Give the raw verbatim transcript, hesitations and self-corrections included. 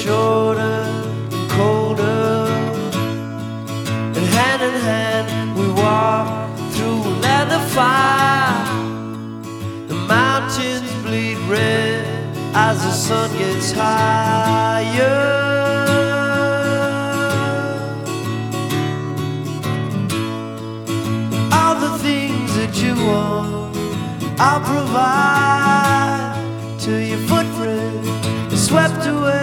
shorter and colder, and hand in hand we walk through a land of fire. The mountains bleed red as the sun gets higher. All the things that you want, I'll provide till your footprint is swept away.